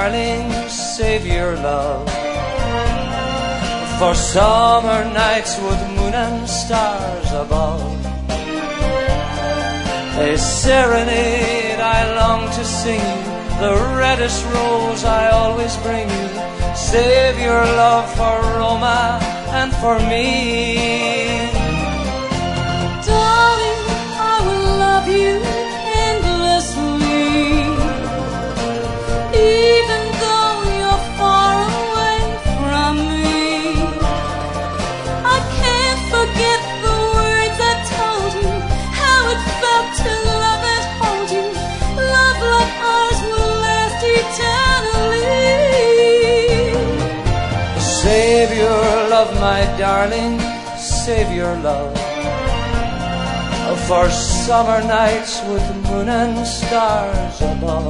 darling, save your love for summer nights with moon and stars above. A serenade I long to sing you, the reddest rose I always bring you. Save your love for Roma and for me. Darling, I will love you endlessly, even though you're far away from me. I can't forget the words I told you, how it felt to love and hold you. Love like ours will last eternally. Save your love, my darling, save your love for summer nights with moon and stars above.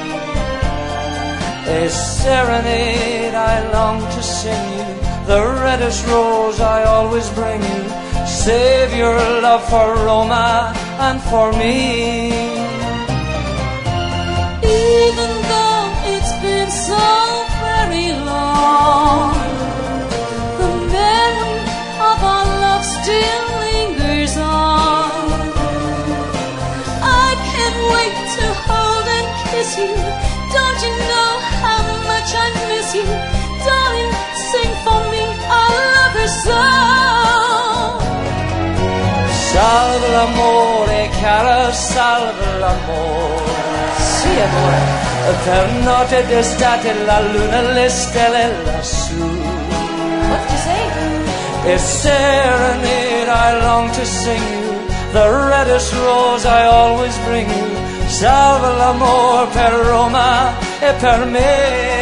A serenade I long to sing you, the reddest rose I always bring you. Save your love for Roma and for me. Even though it's been so very long, the memory of our love still lingers on. I can't wait to hold and kiss you. Don't you know how much I miss you? Darling, sing for me our lover's song. Salve l'amore, cara, salve l'amore. Sì, amore, per notte d'estate la luna e le stelle lassù. What did you say? A serenade I long to sing you, the reddest rose I always bring you. Salve l'amore per Roma e per me.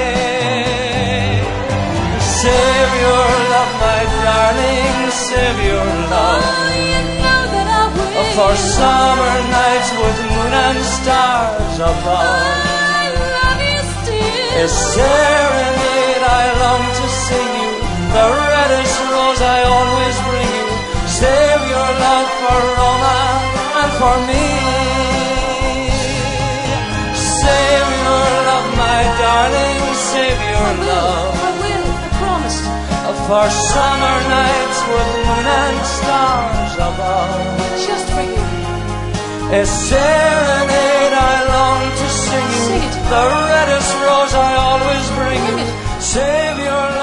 Save your love, my darling, save your love. Oh, you know that I will. For summer nights with moon and stars above. I love you still. A serenade I long to sing you, the reddest rose I always bring you. Save your love for Roma and for me. Save your love, my darling, save your love. I will, I promise. For summer nights with moon and stars above. Just for you. A serenade I long to sing you, Sing it. the reddest rose I always bring Bring you. it. Save your